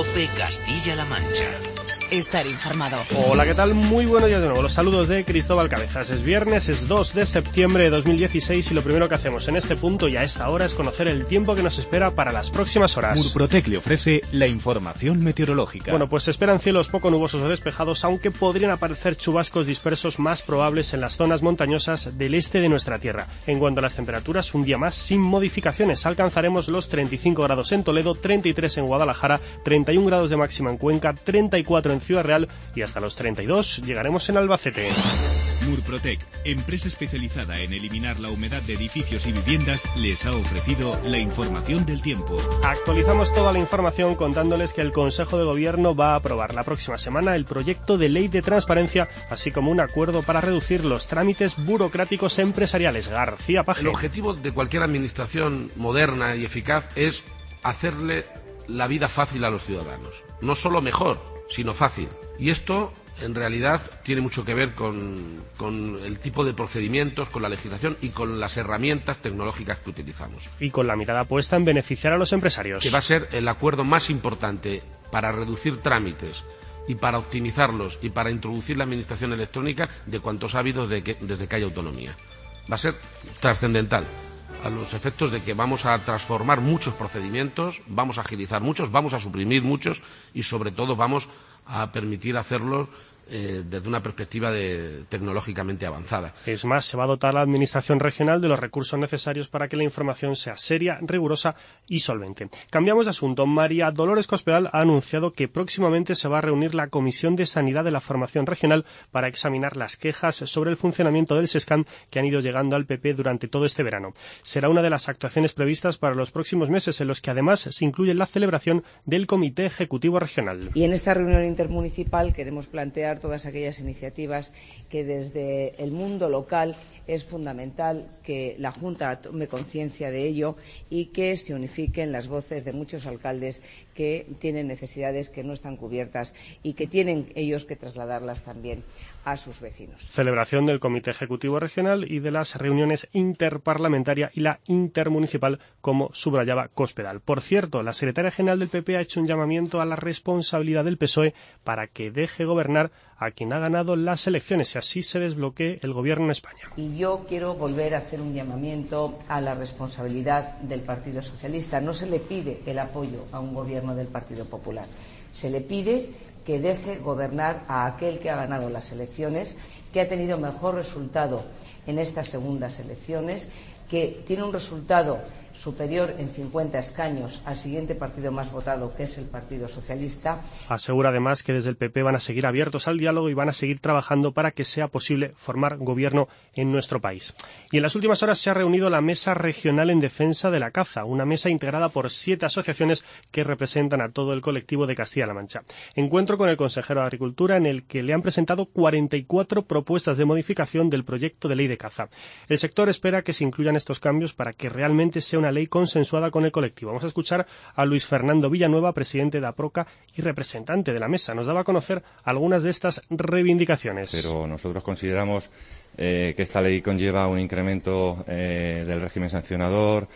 COPE Castilla-La Mancha. Estar informado. Hola, ¿qué tal? Muy buenos días de nuevo. Los saludos de Cristóbal Cabezas. Es viernes, es 2 de septiembre de 2016 y lo primero que hacemos en este punto y a esta hora es conocer el tiempo que nos espera para las próximas horas. Murprotec le ofrece la información meteorológica. Bueno, pues se esperan cielos poco nubosos o despejados, aunque podrían aparecer chubascos dispersos más probables en las zonas montañosas del este de nuestra tierra. En cuanto a las temperaturas, un día más sin modificaciones. Alcanzaremos los 35 grados en Toledo, 33 en Guadalajara, 31 grados de máxima en Cuenca, 34 en Ciudad Real y hasta los 32 llegaremos en Albacete. Murprotec, empresa especializada en eliminar la humedad de edificios y viviendas, les ha ofrecido la información del tiempo. Actualizamos toda la información contándoles que el Consejo de Gobierno va a aprobar la próxima semana el proyecto de ley de transparencia, así como un acuerdo para reducir los trámites burocráticos empresariales. García Paje. El objetivo de cualquier administración moderna y eficaz es hacerle la vida fácil a los ciudadanos. No solo mejor, sino fácil. Y esto, en realidad, tiene mucho que ver con el tipo de procedimientos, con la legislación y con las herramientas tecnológicas que utilizamos. Y con la mirada puesta en beneficiar a los empresarios. Que va a ser el acuerdo más importante para reducir trámites y para optimizarlos y para introducir la administración electrónica de cuantos ha habido desde que hay autonomía. Va a ser trascendental, a los efectos de que vamos a transformar muchos procedimientos, vamos a agilizar muchos, vamos a suprimir muchos y sobre todo vamos a permitir hacerlo desde una perspectiva tecnológicamente avanzada. Es más, se va a dotar a la Administración Regional de los recursos necesarios para que la información sea seria, rigurosa y solvente. Cambiamos de asunto. María Dolores Cospedal ha anunciado que próximamente se va a reunir la Comisión de Sanidad de la Formación Regional para examinar las quejas sobre el funcionamiento del SESCAM que han ido llegando al PP durante todo este verano. Será una de las actuaciones previstas para los próximos meses, en los que además se incluye la celebración del Comité Ejecutivo Regional. Y en esta reunión intermunicipal queremos plantear todas aquellas iniciativas que desde el mundo local es fundamental que la Junta tome conciencia de ello y que se unifiquen las voces de muchos alcaldes que tienen necesidades que no están cubiertas y que tienen ellos que trasladarlas también a sus vecinos. Celebración del Comité Ejecutivo Regional y de las reuniones interparlamentaria y la intermunicipal, como subrayaba Cospedal. Por cierto, la secretaria general del PP ha hecho un llamamiento a la responsabilidad del PSOE para que deje gobernar a quien ha ganado las elecciones y así se desbloquee el gobierno en España. Y yo quiero volver a hacer un llamamiento a la responsabilidad del Partido Socialista. No se le pide el apoyo a un gobierno del Partido Popular. Se le pide que deje gobernar a aquel que ha ganado las elecciones, que ha tenido mejor resultado en estas segundas elecciones, que tiene un resultado superior en 50 escaños al siguiente partido más votado, que es el Partido Socialista. Asegura además que desde el PP van a seguir abiertos al diálogo y van a seguir trabajando para que sea posible formar gobierno en nuestro país. Y en las últimas horas se ha reunido la Mesa Regional en Defensa de la Caza, una mesa integrada por 7 asociaciones que representan a todo el colectivo de Castilla-La Mancha. Encuentro con el consejero de Agricultura en el que le han presentado 44 propuestas de modificación del proyecto de ley de caza. El sector espera que se incluyan estos cambios para que realmente sea una ley consensuada con el colectivo. Vamos a escuchar a Luis Fernando Villanueva, presidente de APROCA y representante de la mesa. Nos daba a conocer algunas de estas reivindicaciones. Pero nosotros consideramos que esta ley conlleva un incremento del régimen sancionador.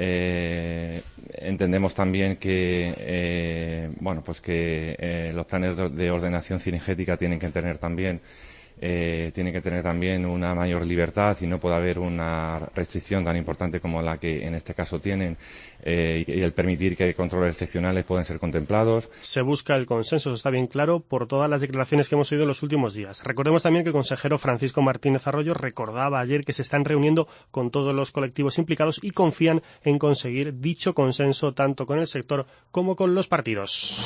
Entendemos también que los planes de ordenación cinegética tienen que tener también una mayor libertad y no puede haber una restricción tan importante como la que en este caso tienen y el permitir que controles excepcionales puedan ser contemplados. Se busca el consenso, eso está bien claro, por todas las declaraciones que hemos oído en los últimos días. Recordemos también que el consejero Francisco Martínez Arroyo recordaba ayer que se están reuniendo con todos los colectivos implicados y confían en conseguir dicho consenso tanto con el sector como con los partidos.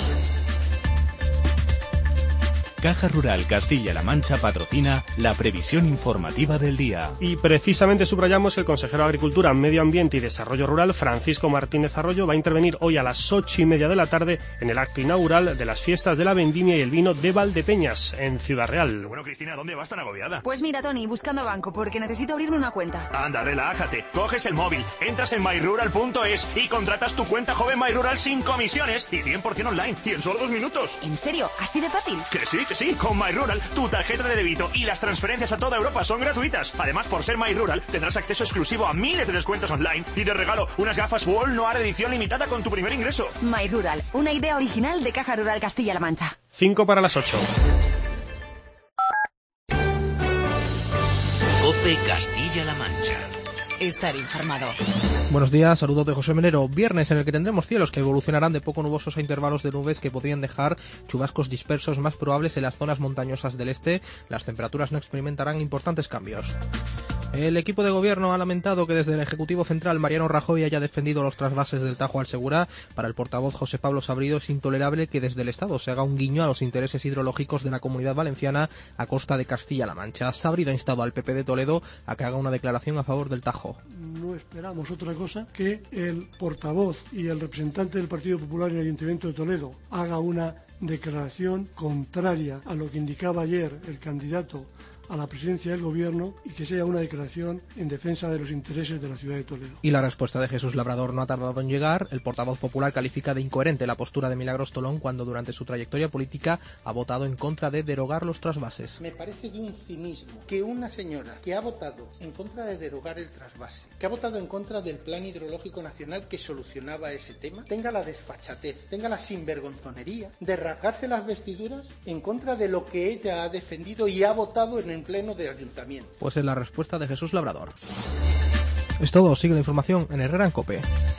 Caja Rural Castilla-La Mancha patrocina la previsión informativa del día. Y precisamente subrayamos que el consejero de Agricultura, Medio Ambiente y Desarrollo Rural, Francisco Martínez Arroyo, va a intervenir hoy a las 8:30 de la tarde en el acto inaugural de las fiestas de la vendimia y el vino de Valdepeñas, en Ciudad Real. Bueno, Cristina, ¿dónde vas tan agobiada? Pues mira, Tony, buscando banco, porque necesito abrirme una cuenta. Anda, relájate. Coges el móvil, entras en myrural.es y contratas tu cuenta joven MyRural sin comisiones y 100% online y en solo 2 minutos. ¿En serio? ¿Así de fácil? Que sí, Sí, con MyRural, tu tarjeta de débito y las transferencias a toda Europa son gratuitas. Además, por ser MyRural, tendrás acceso exclusivo a miles de descuentos online y de regalo unas gafas Wall Noir edición limitada con tu primer ingreso. MyRural, una idea original de Caja Rural Castilla-La Mancha. 5 para las 8. COPE Castilla-La Mancha. Estar informado. Buenos días, saludos de José Melero. Viernes en el que tendremos cielos que evolucionarán de poco nubosos a intervalos de nubes que podrían dejar chubascos dispersos más probables en las zonas montañosas del este. Las temperaturas no experimentarán importantes cambios. El equipo de gobierno ha lamentado que desde el Ejecutivo Central Mariano Rajoy haya defendido los trasvases del Tajo al Segura. Para el portavoz José Pablo Sabrido es intolerable que desde el Estado se haga un guiño a los intereses hidrológicos de la Comunidad Valenciana a costa de Castilla-La Mancha. Sabrido ha instado al PP de Toledo a que haga una declaración a favor del Tajo. No esperamos otra cosa que el portavoz y el representante del Partido Popular en el Ayuntamiento de Toledo haga una declaración contraria a lo que indicaba ayer el candidato a la presidencia del Gobierno y que sea una declaración en defensa de los intereses de la ciudad de Toledo. Y la respuesta de Jesús Labrador no ha tardado en llegar. El portavoz popular califica de incoherente la postura de Milagros Tolón cuando durante su trayectoria política ha votado en contra de derogar los trasvases. Me parece de un cinismo que una señora que ha votado en contra de derogar el trasvase, que ha votado en contra del Plan Hidrológico Nacional que solucionaba ese tema, tenga la desfachatez, tenga la sinvergonzonería de rasgarse las vestiduras en contra de lo que ella ha defendido y ha votado en el pleno de ayuntamiento. Pues es la respuesta de Jesús Labrador. Es todo, sigue la información en Herrera en COPE.